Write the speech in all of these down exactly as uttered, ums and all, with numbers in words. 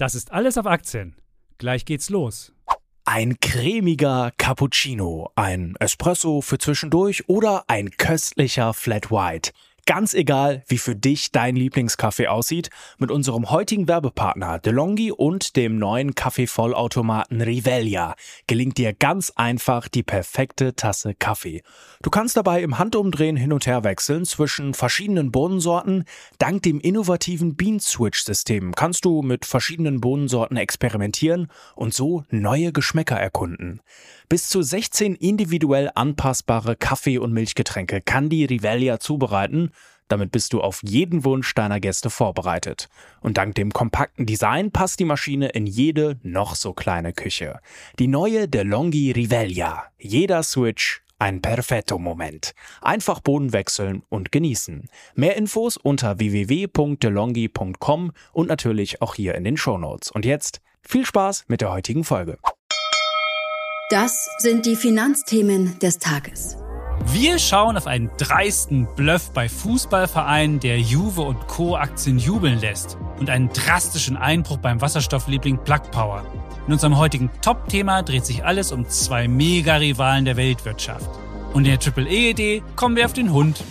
Das ist alles auf Aktien. Gleich geht's los. Ein cremiger Cappuccino, ein Espresso für zwischendurch oder ein köstlicher Flat White. Ganz egal, wie für dich dein Lieblingskaffee aussieht, mit unserem heutigen Werbepartner DeLonghi und dem neuen Kaffeevollautomaten Rivelia gelingt dir ganz einfach die perfekte Tasse Kaffee. Du kannst dabei im Handumdrehen hin und her wechseln zwischen verschiedenen Bohnensorten. Dank dem innovativen Bean-Switch-System kannst du mit verschiedenen Bohnensorten experimentieren und so neue Geschmäcker erkunden. Bis zu sechzehn individuell anpassbare Kaffee- und Milchgetränke kann die Rivelia zubereiten. Damit bist du auf jeden Wunsch deiner Gäste vorbereitet. Und dank dem kompakten Design passt die Maschine in jede noch so kleine Küche. Die neue DeLonghi Rivelia. Jeder Switch ein perfetto Moment. Einfach Bohnen wechseln und genießen. Mehr Infos unter w w w punkt delonghi punkt com und natürlich auch hier in den Shownotes. Und jetzt viel Spaß mit der heutigen Folge. Das sind die Finanzthemen des Tages. Wir schauen auf einen dreisten Bluff bei Fußballvereinen, der Juve und Co. Aktien jubeln lässt und einen drastischen Einbruch beim Wasserstoffliebling Plug Power. In unserem heutigen Top-Thema dreht sich alles um zwei Mega-Rivalen der Weltwirtschaft. Und in der Triple E-Idee kommen wir auf den Hund.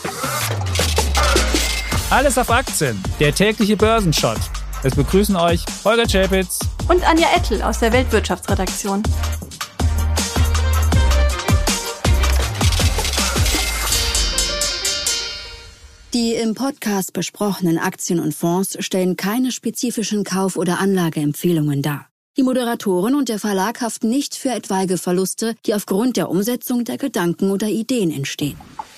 Alles auf Aktien, der tägliche Börsenshot. Es begrüßen euch Holger Czapitz und Anja Ettel aus der Weltwirtschaftsredaktion. Die im Podcast besprochenen Aktien und Fonds stellen keine spezifischen Kauf- oder Anlageempfehlungen dar. Die Moderatoren und der Verlag haften nicht für etwaige Verluste, die aufgrund der Umsetzung der Gedanken oder Ideen entstehen.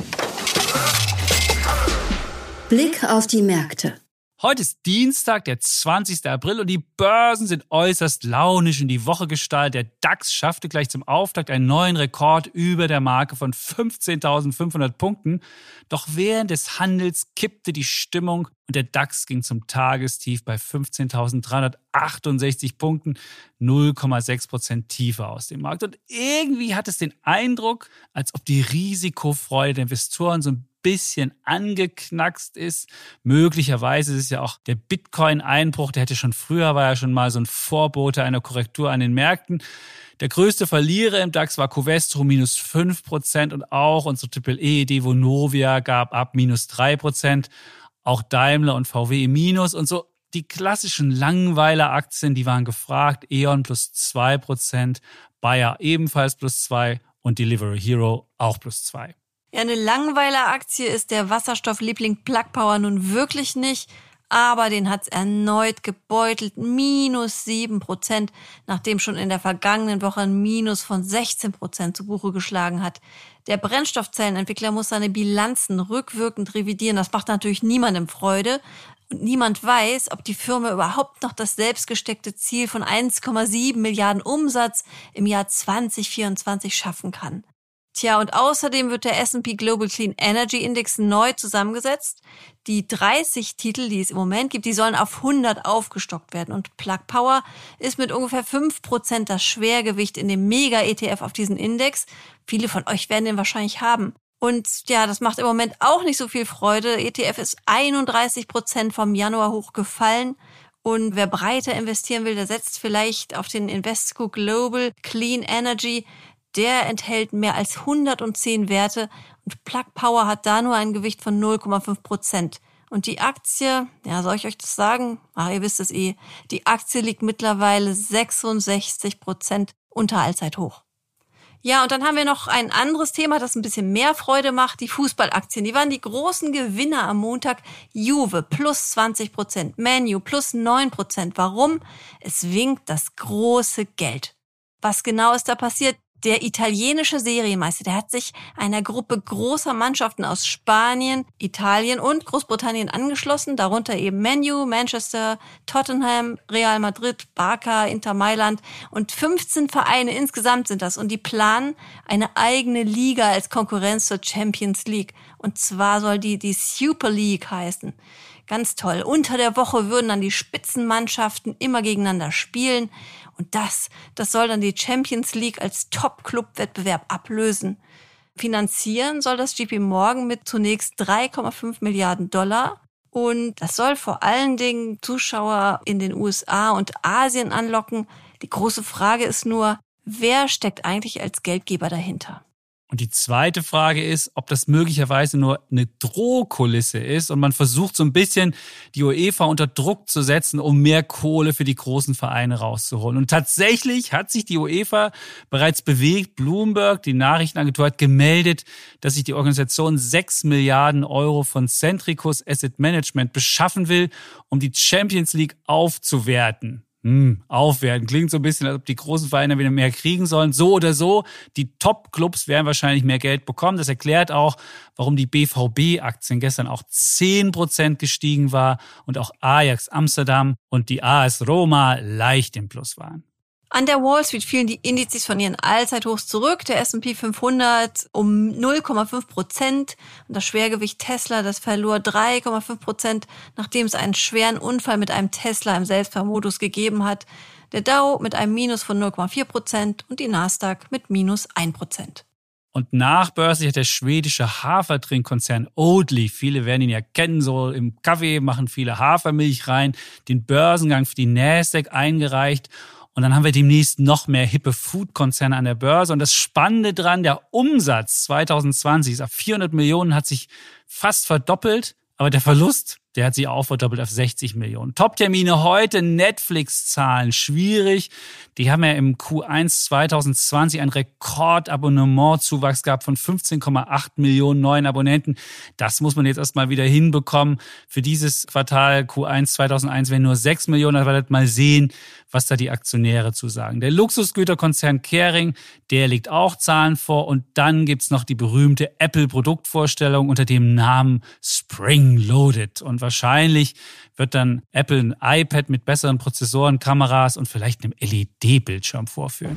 Blick auf die Märkte. Heute ist Dienstag, der zwanzigster April und die Börsen sind äußerst launisch in die Woche gestartet. Der DAX schaffte gleich zum Auftakt einen neuen Rekord über der Marke von fünfzehntausendfünfhundert Punkten. Doch während des Handels kippte die Stimmung und der DAX ging zum Tagestief bei fünfzehntausenddreihundertachtundsechzig Punkten, null Komma sechs Prozent tiefer aus dem Markt. Und irgendwie hat es den Eindruck, als ob die Risikofreude der Investoren so ein bisschen angeknackst ist. Möglicherweise ist es ja auch der Bitcoin-Einbruch, der hätte schon früher, war ja schon mal so ein Vorbote einer Korrektur an den Märkten. Der größte Verlierer im DAX war Covestro, minus fünf Prozent und auch unsere Triple E-Idee Vonovia gab ab minus drei Prozent. Auch Daimler und V W minus und so die klassischen Langweiler-Aktien, die waren gefragt. E.ON plus zwei Prozent, Bayer ebenfalls plus zwei und Delivery Hero auch plus zwei. Ja, eine Langweiler-Aktie ist der Wasserstoffliebling Plug Power nun wirklich nicht, aber den hat's erneut gebeutelt, minus sieben Prozent, nachdem schon in der vergangenen Woche ein Minus von sechzehn Prozent zu Buche geschlagen hat. Der Brennstoffzellenentwickler muss seine Bilanzen rückwirkend revidieren, das macht natürlich niemandem Freude. Und niemand weiß, ob die Firma überhaupt noch das selbstgesteckte Ziel von eins Komma sieben Milliarden Umsatz im Jahr zwanzig vierundzwanzig schaffen kann. Tja, und außerdem wird der S and P Global Clean Energy Index neu zusammengesetzt. Die dreißig Titel, die es im Moment gibt, die sollen auf hundert aufgestockt werden. Und Plug Power ist mit ungefähr fünf Prozent das Schwergewicht in dem Mega-E T F auf diesen Index. Viele von euch werden den wahrscheinlich haben. Und ja, das macht im Moment auch nicht so viel Freude. E T F ist einunddreißig Prozent vom Januar hoch gefallen. Und wer breiter investieren will, der setzt vielleicht auf den Invesco Global Clean Energy. Der enthält mehr als hundertzehn Werte und Plug Power hat da nur ein Gewicht von null Komma fünf Prozent. Und die Aktie, ja, soll ich euch das sagen? Ach, ihr wisst es eh. Die Aktie liegt mittlerweile sechsundsechzig Prozent unter Allzeithoch. Ja, und dann haben wir noch ein anderes Thema, das ein bisschen mehr Freude macht. Die Fußballaktien, die waren die großen Gewinner am Montag. Juve plus zwanzig Prozent, Man U plus neun Prozent. Warum? Es winkt das große Geld. Was genau ist da passiert? Der italienische Serienmeister, der hat sich einer Gruppe großer Mannschaften aus Spanien, Italien und Großbritannien angeschlossen, darunter eben Man U, Manchester, Tottenham, Real Madrid, Barca, Inter Mailand und fünfzehn Vereine insgesamt sind das und die planen eine eigene Liga als Konkurrenz zur Champions League und zwar soll die die Super League heißen. Ganz toll. Unter der Woche würden dann die Spitzenmannschaften immer gegeneinander spielen. Und das, das soll dann die Champions League als Top-Club-Wettbewerb ablösen. Finanzieren soll das J P Morgan mit zunächst drei Komma fünf Milliarden Dollar. Und das soll vor allen Dingen Zuschauer in den U S A und Asien anlocken. Die große Frage ist nur, wer steckt eigentlich als Geldgeber dahinter? Und die zweite Frage ist, ob das möglicherweise nur eine Drohkulisse ist und man versucht so ein bisschen die UEFA unter Druck zu setzen, um mehr Kohle für die großen Vereine rauszuholen. Und tatsächlich hat sich die UEFA bereits bewegt. Bloomberg, die Nachrichtenagentur, hat gemeldet, dass sich die Organisation sechs Milliarden Euro von Centricus Asset Management beschaffen will, um die Champions League aufzuwerten. Hm, aufwerten. Klingt so ein bisschen, als ob die großen Vereine wieder mehr kriegen sollen. So oder so, die Top-Clubs werden wahrscheinlich mehr Geld bekommen. Das erklärt auch, warum die B V B-Aktien gestern auch zehn Prozent gestiegen war und auch Ajax Amsterdam und die A S Roma leicht im Plus waren. An der Wall Street fielen die Indizes von ihren Allzeithochs zurück. Der S und P fünfhundert um null Komma fünf Prozent und das Schwergewicht Tesla, das verlor drei Komma fünf Prozent, nachdem es einen schweren Unfall mit einem Tesla im Selbstfahrmodus gegeben hat. Der Dow mit einem Minus von null Komma vier Prozent und die Nasdaq mit Minus ein Prozent. Und nachbörslich hat der schwedische Hafertrinkkonzern Oatly, viele werden ihn ja kennen, so im Kaffee machen viele Hafermilch rein, den Börsengang für die Nasdaq eingereicht. Und dann haben wir demnächst noch mehr hippe Food-Konzerne an der Börse. Und das Spannende dran, der Umsatz zwanzig zwanzig ist auf vierhundert Millionen, hat sich fast verdoppelt. Aber der Verlust, der hat sich auch verdoppelt auf sechzig Millionen. Top-Termine heute, Netflix-Zahlen, schwierig. Die haben ja im Q eins zwanzig zwanzig einen Rekordabonnementzuwachs gehabt von fünfzehn Komma acht Millionen neuen Abonnenten. Das muss man jetzt erstmal wieder hinbekommen. Für dieses Quartal Q eins zweitausendeins werden nur sechs Millionen. Da werdet mal sehen, was da die Aktionäre zu sagen. Der Luxusgüterkonzern Kering, der legt auch Zahlen vor. Und dann gibt's noch die berühmte Apple-Produktvorstellung unter dem Namen Spring Loaded. Und wahrscheinlich wird dann Apple ein iPad mit besseren Prozessoren, Kameras und vielleicht einem L E D-Bildschirm vorführen.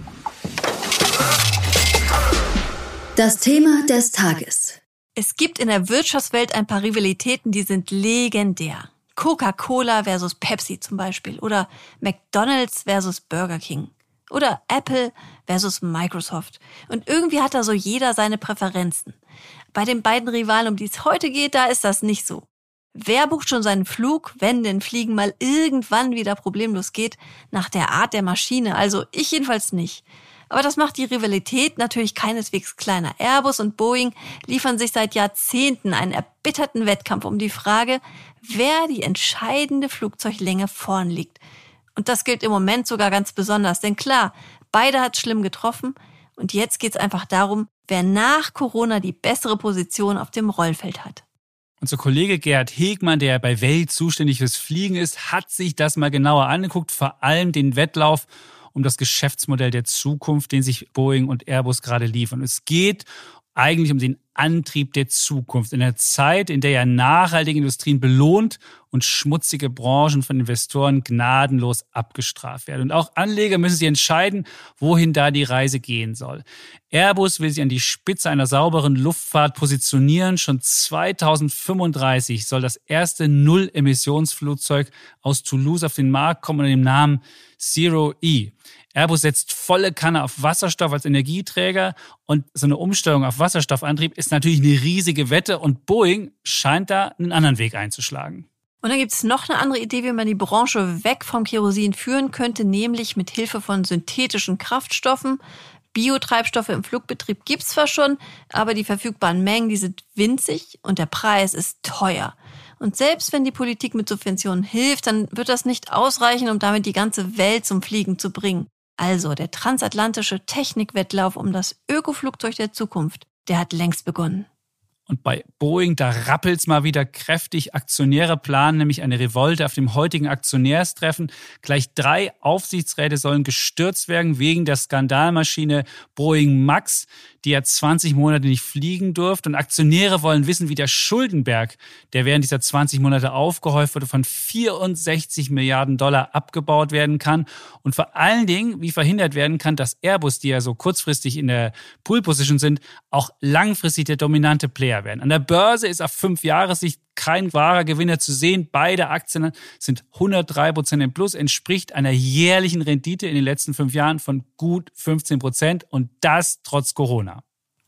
Das Thema des Tages. Es gibt in der Wirtschaftswelt ein paar Rivalitäten, die sind legendär. Coca-Cola versus Pepsi zum Beispiel oder McDonald's versus Burger King oder Apple versus Microsoft. Und irgendwie hat da so jeder seine Präferenzen. Bei den beiden Rivalen, um die es heute geht, da ist das nicht so. Wer bucht schon seinen Flug, wenn denn Fliegen mal irgendwann wieder problemlos geht, nach der Art der Maschine? Also ich jedenfalls nicht. Aber das macht die Rivalität natürlich keineswegs kleiner. Airbus und Boeing liefern sich seit Jahrzehnten einen erbitterten Wettkampf um die Frage, wer die entscheidende Flugzeuglänge vorn liegt. Und das gilt im Moment sogar ganz besonders. Denn klar, beide hat es schlimm getroffen. Und jetzt geht es einfach darum, wer nach Corona die bessere Position auf dem Rollfeld hat. Unser Kollege Gerhard Hegmann, der bei Welt zuständig fürs Fliegen ist, hat sich das mal genauer angeguckt, vor allem den Wettlauf um das Geschäftsmodell der Zukunft, den sich Boeing und Airbus gerade liefern. Es geht eigentlich um den Antrieb der Zukunft. In einer Zeit, in der ja nachhaltige Industrien belohnt und schmutzige Branchen von Investoren gnadenlos abgestraft werden. Und auch Anleger müssen sich entscheiden, wohin da die Reise gehen soll. Airbus will sich an die Spitze einer sauberen Luftfahrt positionieren. Schon zweitausendfünfunddreißig soll das erste Null-Emissionsflugzeug aus Toulouse auf den Markt kommen unter dem Namen Zero E. Airbus setzt volle Kanne auf Wasserstoff als Energieträger und so eine Umstellung auf Wasserstoffantrieb ist natürlich eine riesige Wette und Boeing scheint da einen anderen Weg einzuschlagen. Und dann gibt es noch eine andere Idee, wie man die Branche weg vom Kerosin führen könnte, nämlich mit Hilfe von synthetischen Kraftstoffen. Biotreibstoffe im Flugbetrieb gibt's zwar schon, aber die verfügbaren Mengen, die sind winzig und der Preis ist teuer. Und selbst wenn die Politik mit Subventionen hilft, dann wird das nicht ausreichen, um damit die ganze Welt zum Fliegen zu bringen. Also der transatlantische Technikwettlauf um das Ökoflugzeug der Zukunft, der hat längst begonnen. Und bei Boeing, da rappelt's mal wieder kräftig. Aktionäre planen nämlich eine Revolte auf dem heutigen Aktionärstreffen. Gleich drei Aufsichtsräte sollen gestürzt werden wegen der Skandalmaschine Boeing Max, die ja zwanzig Monate nicht fliegen durfte. Und Aktionäre wollen wissen, wie der Schuldenberg, der während dieser zwanzig Monate aufgehäuft wurde, von vierundsechzig Milliarden Dollar abgebaut werden kann. Und vor allen Dingen, wie verhindert werden kann, dass Airbus, die ja so kurzfristig in der Pool-Position sind, auch langfristig der dominante Player werden. An der Börse ist auf fünf Jahressicht kein wahrer Gewinner zu sehen. Beide Aktien sind hundertdrei Prozent im Plus, entspricht einer jährlichen Rendite in den letzten fünf Jahren von gut fünfzehn Prozent und das trotz Corona.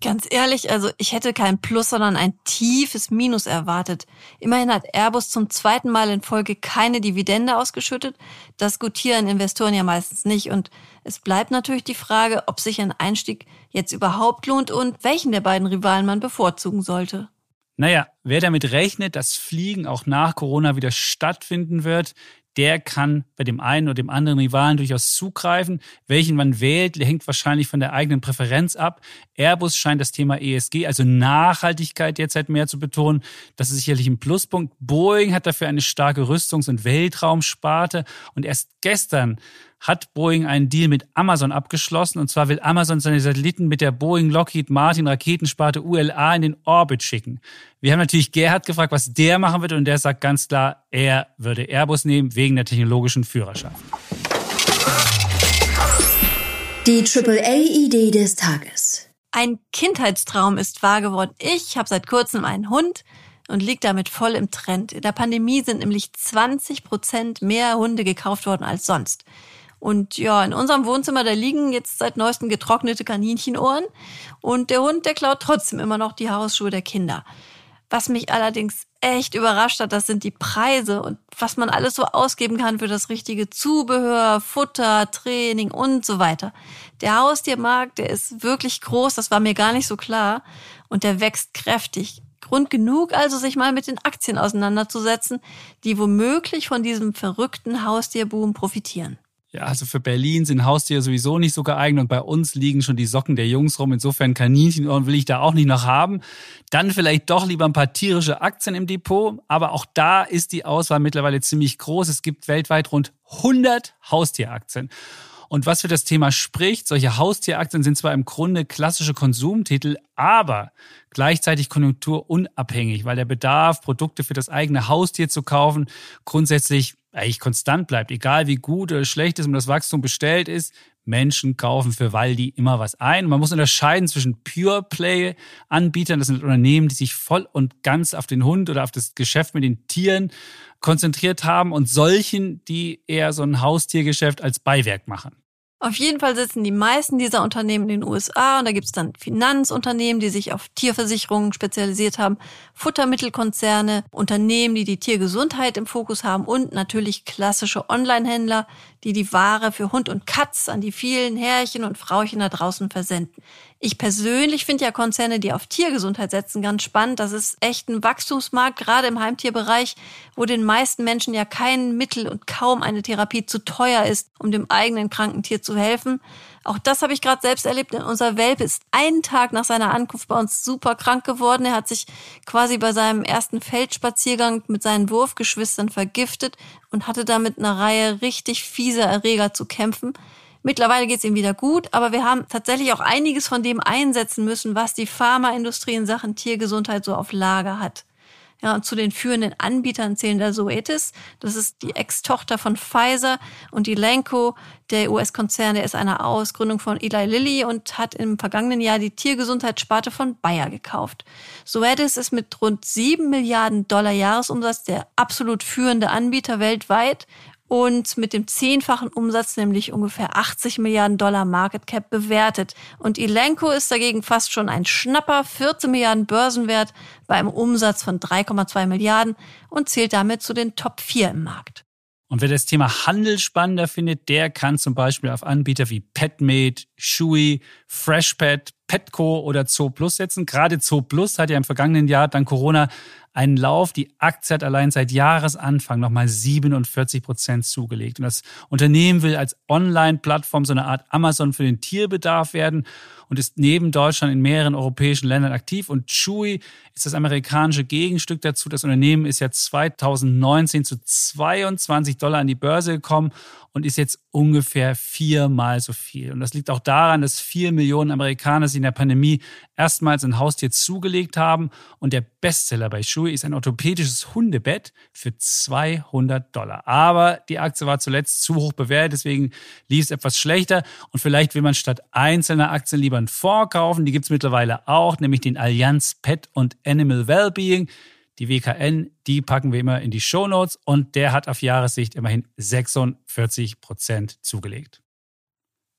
Ganz ehrlich, also ich hätte kein Plus, sondern ein tiefes Minus erwartet. Immerhin hat Airbus zum zweiten Mal in Folge keine Dividende ausgeschüttet. Das gutieren Investoren ja meistens nicht. Und es bleibt natürlich die Frage, ob sich ein Einstieg jetzt überhaupt lohnt und welchen der beiden Rivalen man bevorzugen sollte. Naja, wer damit rechnet, dass Fliegen auch nach Corona wieder stattfinden wird, der kann bei dem einen oder dem anderen Rivalen durchaus zugreifen. Welchen man wählt, hängt wahrscheinlich von der eigenen Präferenz ab. Airbus scheint das Thema E S G, also Nachhaltigkeit, derzeit mehr zu betonen. Das ist sicherlich ein Pluspunkt. Boeing hat dafür eine starke Rüstungs- und Weltraumsparte. Und erst gestern hat Boeing einen Deal mit Amazon abgeschlossen. Und zwar will Amazon seine Satelliten mit der Boeing Lockheed Martin Raketensparte U L A in den Orbit schicken. Wir haben natürlich Gerhard gefragt, was der machen wird. Und der sagt ganz klar, er würde Airbus nehmen wegen der technologischen Führerschaft. Die Triple A-Idee des Tages. Ein Kindheitstraum ist wahr geworden. Ich habe seit kurzem einen Hund und liege damit voll im Trend. In der Pandemie sind nämlich zwanzig Prozent mehr Hunde gekauft worden als sonst. Und ja, in unserem Wohnzimmer, da liegen jetzt seit neuestem getrocknete Kaninchenohren. Und der Hund, der klaut trotzdem immer noch die Hausschuhe der Kinder. Was mich allerdings echt überrascht hat, das sind die Preise und was man alles so ausgeben kann für das richtige Zubehör, Futter, Training und so weiter. Der Haustiermarkt, der ist wirklich groß, das war mir gar nicht so klar. Und der wächst kräftig. Grund genug also, sich mal mit den Aktien auseinanderzusetzen, die womöglich von diesem verrückten Haustierboom profitieren. Ja, also für Berlin sind Haustiere sowieso nicht so geeignet und bei uns liegen schon die Socken der Jungs rum. Insofern Kaninchenohren will ich da auch nicht noch haben. Dann vielleicht doch lieber ein paar tierische Aktien im Depot. Aber auch da ist die Auswahl mittlerweile ziemlich groß. Es gibt weltweit rund hundert Haustieraktien. Und was für das Thema spricht, solche Haustieraktien sind zwar im Grunde klassische Konsumtitel, aber gleichzeitig konjunkturunabhängig, weil der Bedarf, Produkte für das eigene Haustier zu kaufen, grundsätzlich eigentlich konstant bleibt. Egal wie gut oder schlecht es um das Wachstum bestellt ist, Menschen kaufen für Waldi immer was ein. Man muss unterscheiden zwischen Pure-Play-Anbietern, das sind Unternehmen, die sich voll und ganz auf den Hund oder auf das Geschäft mit den Tieren konzentriert haben, und solchen, die eher so ein Haustiergeschäft als Beiwerk machen. Auf jeden Fall sitzen die meisten dieser Unternehmen in den U S A und da gibt es dann Finanzunternehmen, die sich auf Tierversicherungen spezialisiert haben, Futtermittelkonzerne, Unternehmen, die die Tiergesundheit im Fokus haben und natürlich klassische Onlinehändler, die die Ware für Hund und Katz an die vielen Herrchen und Frauchen da draußen versenden. Ich persönlich finde ja Konzerne, die auf Tiergesundheit setzen, ganz spannend. Das ist echt ein Wachstumsmarkt, gerade im Heimtierbereich, wo den meisten Menschen ja kein Mittel und kaum eine Therapie zu teuer ist, um dem eigenen kranken Tier zu helfen. Auch das habe ich gerade selbst erlebt. Unser Welpe ist einen Tag nach seiner Ankunft bei uns super krank geworden. Er hat sich quasi bei seinem ersten Feldspaziergang mit seinen Wurfgeschwistern vergiftet und hatte damit eine Reihe richtig fieser Erreger zu kämpfen. Mittlerweile geht es ihm wieder gut, aber wir haben tatsächlich auch einiges von dem einsetzen müssen, was die Pharmaindustrie in Sachen Tiergesundheit so auf Lager hat. Ja, und zu den führenden Anbietern zählen da Zoetis, das ist die Ex-Tochter von Pfizer, und Elanco, der U S-Konzern, der ist eine Ausgründung von Eli Lilly und hat im vergangenen Jahr die Tiergesundheitssparte von Bayer gekauft. Zoetis ist mit rund sieben Milliarden Dollar Jahresumsatz der absolut führende Anbieter weltweit und mit dem zehnfachen Umsatz, nämlich ungefähr achtzig Milliarden Dollar Market Cap, bewertet. Und Elanco ist dagegen fast schon ein Schnapper, vierzehn Milliarden Börsenwert bei einem Umsatz von drei Komma zwei Milliarden und zählt damit zu den Top vier im Markt. Und wer das Thema Handel spannender findet, der kann zum Beispiel auf Anbieter wie PetMate, Chewy, Freshpet, Petco oder Zooplus setzen. Gerade Zooplus hat ja im vergangenen Jahr dank Corona einen Lauf. Die Aktie hat allein seit Jahresanfang nochmal siebenundvierzig Prozent zugelegt. Und das Unternehmen will als Online-Plattform so eine Art Amazon für den Tierbedarf werden und ist neben Deutschland in mehreren europäischen Ländern aktiv. Und Chewy ist das amerikanische Gegenstück dazu. Das Unternehmen ist ja zweitausendneunzehn zu zweiundzwanzig Dollar an die Börse gekommen und ist jetzt ungefähr viermal so viel. Und das liegt auch daran, dass vier Millionen Amerikaner sich in der Pandemie erstmals ein Haustier zugelegt haben. Und der Bestseller bei Chewy ist ein orthopädisches Hundebett für zweihundert Dollar. Aber die Aktie war zuletzt zu hoch bewertet, deswegen lief es etwas schlechter. Und vielleicht will man statt einzelner Aktien lieber einen Fonds kaufen. Die gibt es mittlerweile auch, nämlich den Allianz Pet und Animal Wellbeing. Die W K N, die packen wir immer in die Shownotes, und der hat auf Jahressicht immerhin sechsundvierzig Prozent zugelegt.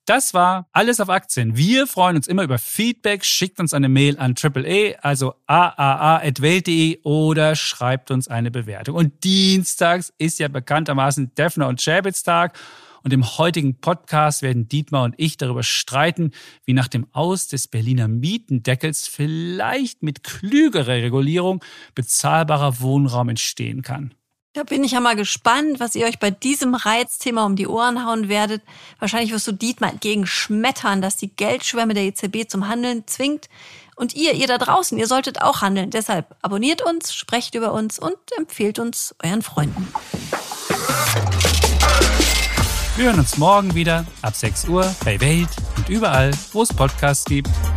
Das war Alles auf Aktien. Wir freuen uns immer über Feedback. Schickt uns eine Mail an Triple A, also a a a at welt punkt de oder schreibt uns eine Bewertung. Und dienstags ist ja bekanntermaßen Defner und Chapitz Tag. Und im heutigen Podcast werden Dietmar und ich darüber streiten, wie nach dem Aus des Berliner Mietendeckels vielleicht mit klügerer Regulierung bezahlbarer Wohnraum entstehen kann. Da bin ich ja mal gespannt, was ihr euch bei diesem Reizthema um die Ohren hauen werdet. Wahrscheinlich wirst du Dietmar entgegen schmettern, dass die Geldschwemme der E Z B zum Handeln zwingt. Und ihr, ihr da draußen, ihr solltet auch handeln. Deshalb abonniert uns, sprecht über uns und empfehlt uns euren Freunden. Wir hören uns morgen wieder ab sechs Uhr bei Welt und überall, wo es Podcasts gibt.